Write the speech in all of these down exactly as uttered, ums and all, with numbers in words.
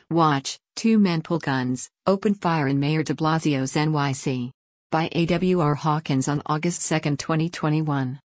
Watch, two men pull guns, open fire in Mayor de Blasio's N Y C. By A W R Hawkins on August second, twenty twenty-one.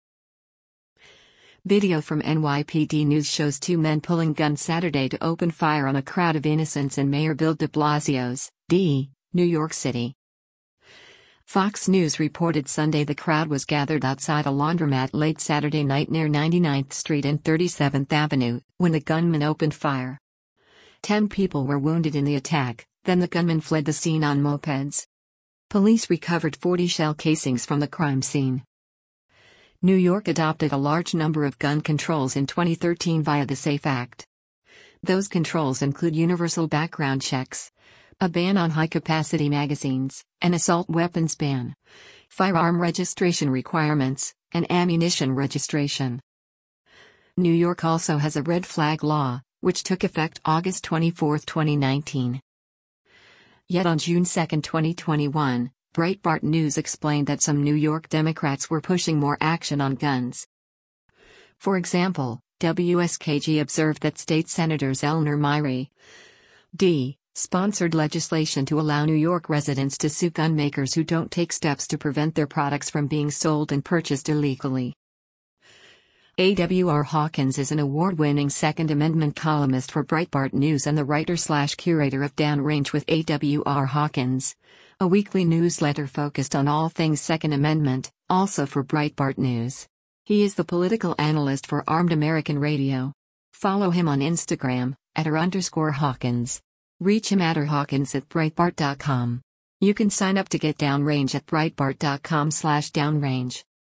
Video from N Y P D News shows two men pulling guns Saturday to open fire on a crowd of innocents in Mayor Bill de Blasio's, D, New York City. Fox News reported Sunday the crowd was gathered outside a laundromat late Saturday night near ninety-ninth Street and thirty-seventh Avenue, when the gunman opened fire. Ten people were wounded in the attack, then the gunman fled the scene on mopeds. Police recovered forty shell casings from the crime scene. New York adopted a large number of gun controls in twenty thirteen via the SAFE Act. Those controls include universal background checks, a ban on high-capacity magazines, an assault weapons ban, firearm registration requirements, and ammunition registration. New York also has a red flag law, which took effect August twenty-fourth, twenty nineteen. Yet on June second, twenty twenty-one, Breitbart News explained that some New York Democrats were pushing more action on guns. For example, W S K G observed that state senators Elmer Myrie, D, sponsored legislation to allow New York residents to sue gun makers who don't take steps to prevent their products from being sold and purchased illegally. A W R Hawkins is an award-winning Second Amendment columnist for Breitbart News and the writer-slash-curator of Downrange with A W R Hawkins, a weekly newsletter focused on all things Second Amendment, also for Breitbart News. He is the political analyst for Armed American Radio. Follow him on Instagram, at r underscore Hawkins. Reach him at r hawkins at breitbart dot com. You can sign up to get Downrange at breitbart dot com slash downrange.